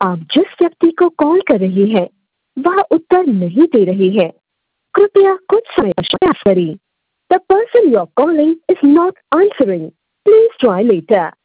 आप जिस व्यक्ति को कॉल कर रहे हैं वह उत्तर नहीं दे रहे हैं। कृपया कुछ समय पश्चात करें। The person you are calling is not answering. Please try later.